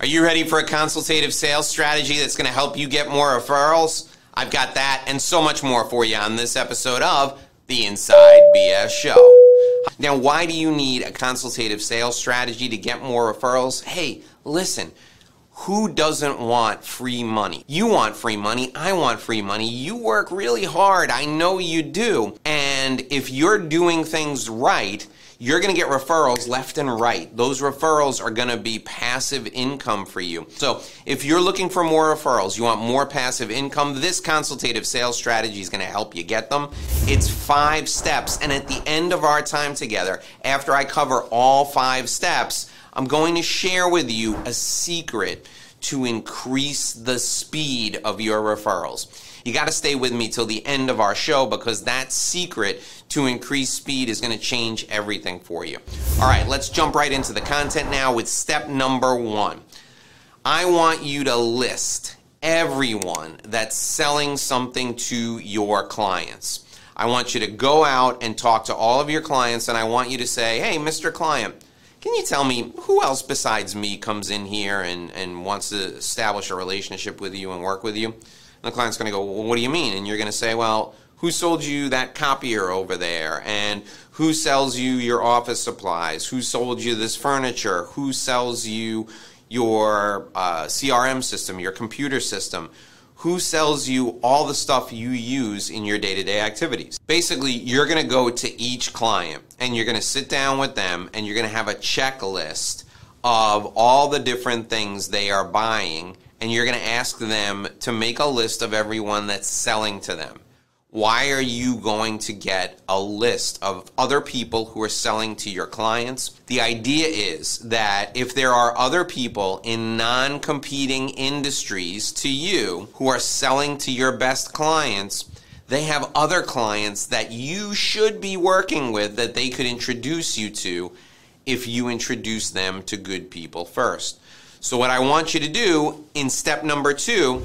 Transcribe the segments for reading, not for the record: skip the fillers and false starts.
Are you ready for a consultative sales strategy that's going to help you get more referrals? I've got that and so much more for you on this episode of The Inside BS Show. Now, why do you need a consultative sales strategy to get more referrals? Hey, listen, who doesn't want free money? You want free money. I want free money. You work really hard. I know you do. And if you're doing things right, you're going to get referrals left and right. Those referrals are going to be passive income for you. So if you're looking for more referrals, you want more passive income, this consultative sales strategy is going to help you get them. It's 5 steps. And at the end of our time together, after I cover all 5 steps, I'm going to share with you a secret to increase the speed of your referrals. You got to stay with me till the end of our show because that secret to increase speed is going to change everything for you. All right, let's jump right into the content now with step number 1. I want you to list everyone that's selling something to your clients. I want you to go out and talk to all of your clients, and I want you to say, hey, Mr. Client, can you tell me who else besides me comes in here and wants to establish a relationship with you and work with you? And the client's going to go, well, what do you mean? And you're going to say, well, who sold you that copier over there? And who sells you your office supplies? Who sold you this furniture? Who sells you your CRM system, your computer system? Who sells you all the stuff you use in your day-to-day activities? Basically, you're going to go to each client and you're going to sit down with them and you're going to have a checklist of all the different things they are buying, and you're going to ask them to make a list of everyone that's selling to them. Why are you going to get a list of other people who are selling to your clients? The idea is that if there are other people in non-competing industries to you who are selling to your best clients, they have other clients that you should be working with that they could introduce you to if you introduce them to good people first. So what I want you to do in step number 2,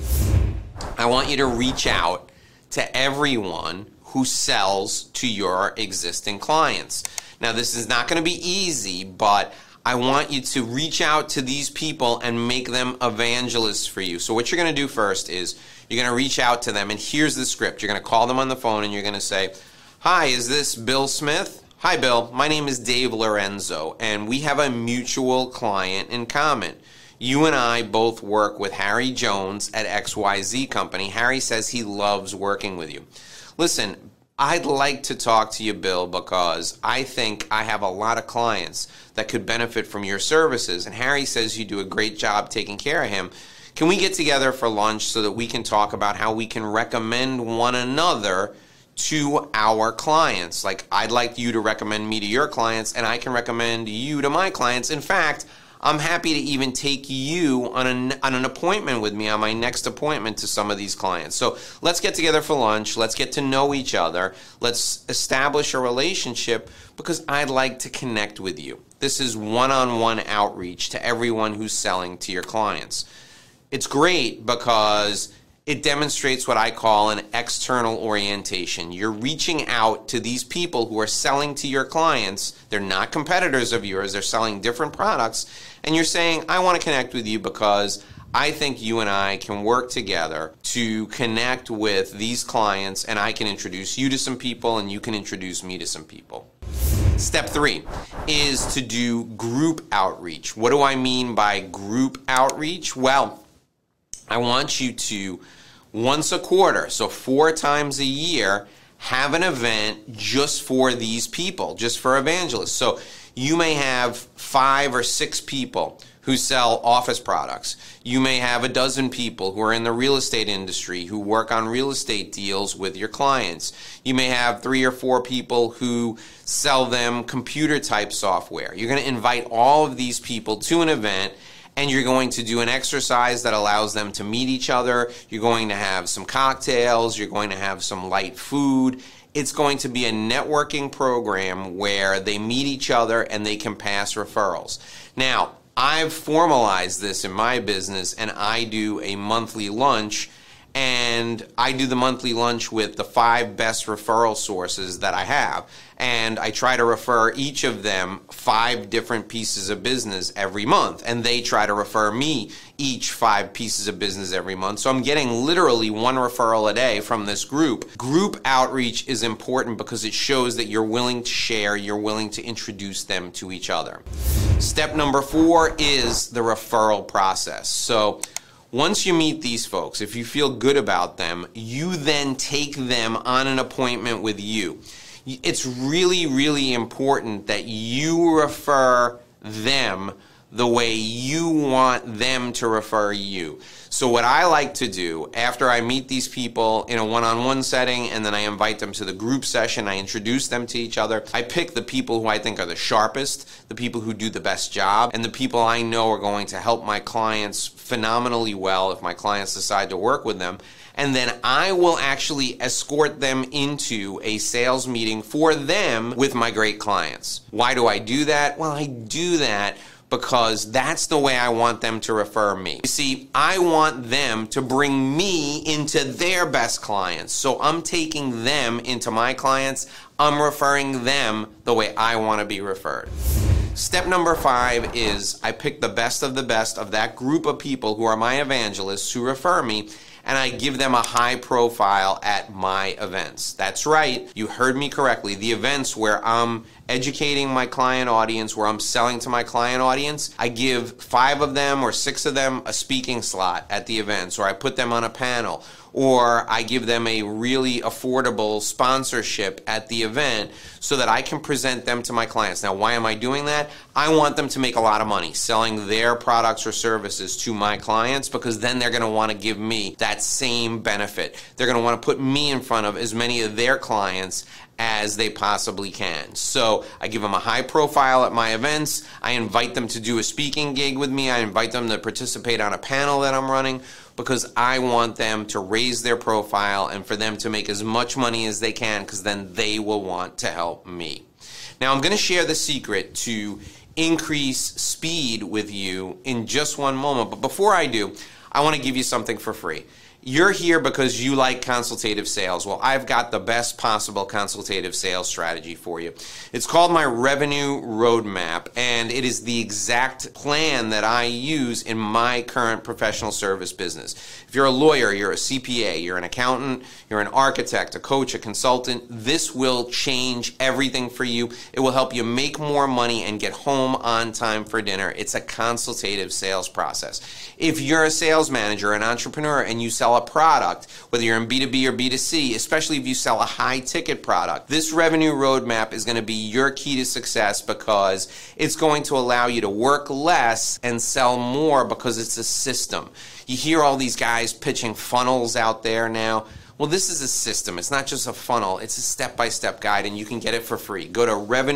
I want you to reach out to everyone who sells to your existing clients. Now, this is not going to be easy, but I want you to reach out to these people and make them evangelists for you. So what you're going to do first is you're going to reach out to them, and here's the script. You're going to call them on the phone, and you're going to say, hi, is this Bill Smith? Hi, Bill. My name is Dave Lorenzo, and we have a mutual client in common. You and I both work with Harry Jones at XYZ Company. Harry says he loves working with you. Listen, I'd like to talk to you, Bill, because I think I have a lot of clients that could benefit from your services, and Harry says you do a great job taking care of him. Can we get together for lunch so that we can talk about how we can recommend one another to our clients? Like, I'd like you to recommend me to your clients, and I can recommend you to my clients. In fact, I'm happy to even take you on an appointment with me on my next appointment to some of these clients. So let's get together for lunch. Let's get to know each other. Let's establish a relationship because I'd like to connect with you. This is one-on-one outreach to everyone who's selling to your clients. It's great because it demonstrates what I call an external orientation. You're reaching out to these people who are selling to your clients. They're not competitors of yours. They're selling different products. And you're saying, I want to connect with you because I think you and I can work together to connect with these clients, and I can introduce you to some people and you can introduce me to some people. Step 3 is to do group outreach. What do I mean by group outreach? Well, I want you to, once a quarter, so 4 times a year, have an event just for these people, just for evangelists. So you may have 5 or 6 people who sell office products. You may have a dozen people who are in the real estate industry who work on real estate deals with your clients. You may have 3 or 4 people who sell them computer type software. You're going to invite all of these people to an event, and you're going to do an exercise that allows them to meet each other. You're going to have some cocktails. You're going to have some light food. It's going to be a networking program where they meet each other and they can pass referrals. Now, I've formalized this in my business, and I do a monthly lunch, and I do the monthly lunch with the 5 best referral sources that I have. And I try to refer each of them 5 different pieces of business every month. And they try to refer me each 5 pieces of business every month. So I'm getting literally 1 referral a day from this group. Group outreach is important because it shows that you're willing to share, you're willing to introduce them to each other. Step number 4 is the referral process. So once you meet these folks, if you feel good about them, you then take them on an appointment with you. It's really, really important that you refer them the way you want them to refer you. So what I like to do after I meet these people in a one-on-one setting and then I invite them to the group session, I introduce them to each other, I pick the people who I think are the sharpest, the people who do the best job, and the people I know are going to help my clients phenomenally well if my clients decide to work with them. And then I will actually escort them into a sales meeting for them with my great clients. Why do I do that? Well, I do that because that's the way I want them to refer me. You see, I want them to bring me into their best clients. So I'm taking them into my clients. I'm referring them the way I want to be referred. Step number 5 is I pick the best of that group of people who are my evangelists who refer me, and I give them a high profile at my events. That's right, you heard me correctly. The events where I'm educating my client audience, where I'm selling to my client audience, I give 5 of them or 6 of them a speaking slot at the events, or I put them on a panel, or I give them a really affordable sponsorship at the event so that I can present them to my clients. Now, why am I doing that? I want them to make a lot of money selling their products or services to my clients, because then they're going to want to give me that same benefit. They're going to want to put me in front of as many of their clients as they possibly can. So I give them a high profile at my events. I invite them to do a speaking gig with me. I invite them to participate on a panel that I'm running, because I want them to raise their profile and for them to make as much money as they can, because then they will want to help me. Now, I'm going to share the secret to increase speed with you in just one moment. But before I do, I want to give you something for free. You're here because you like consultative sales. Well, I've got the best possible consultative sales strategy for you. It's called my Revenue Roadmap, and it is the exact plan that I use in my current professional service business. If you're a lawyer, you're a CPA, you're an accountant, you're an architect, a coach, a consultant, this will change everything for you. It will help you make more money and get home on time for dinner. It's a consultative sales process. If you're a sales manager, an entrepreneur, and you sell a product, whether you're in B2B or B2C, especially if you sell a high-ticket product, this revenue roadmap is going to be your key to success, because it's going to allow you to work less and sell more, because it's a system. You hear all these guys pitching funnels out there now. Well, this is a system. It's not just a funnel. It's a step-by-step guide, and you can get it for free. Go to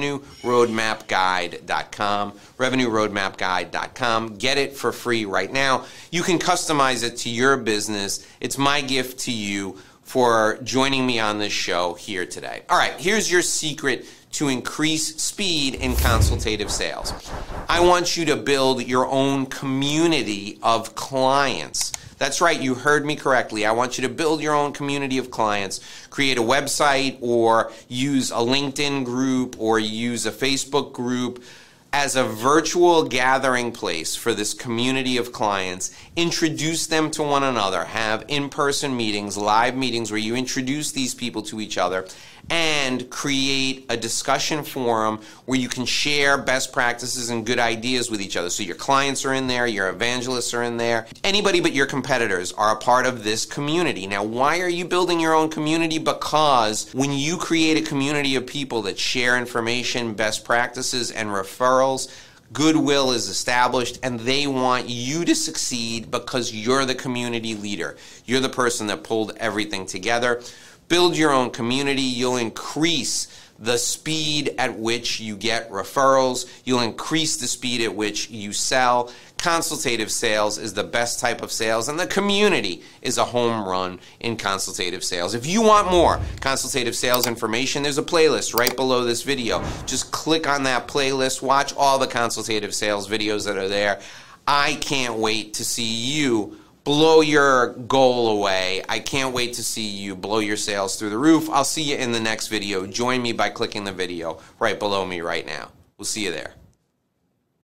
RevenueRoadmapGuide.com, RevenueRoadmapGuide.com. Get it for free right now. You can customize it to your business. It's my gift to you for joining me on this show here today. All right, here's your secret to increase speed in consultative sales. I want you to build your own community of clients. That's right, you heard me correctly. I want you to build your own community of clients. Create a website, or use a LinkedIn group, or use a Facebook group as a virtual gathering place for this community of clients. Introduce them to one another. Have in-person meetings, live meetings where you introduce these people to each other, and create a discussion forum where you can share best practices and good ideas with each other. So your clients are in there, your evangelists are in there. Anybody but your competitors are a part of this community. Now, why are you building your own community? Because when you create a community of people that share information, best practices, and referrals, goodwill is established, and they want you to succeed because you're the community leader. You're the person that pulled everything together. Build your own community. You'll increase the speed at which you get referrals. You'll increase the speed at which you sell. Consultative sales is the best type of sales, and the community is a home run in consultative sales. If you want more consultative sales information, there's a playlist right below this video. Just click on that playlist. Watch all the consultative sales videos that are there. I can't wait to see you blow your goal away. I can't wait to see you blow your sales through the roof. I'll see you in the next video. Join me by clicking the video right below me right now. We'll see you there.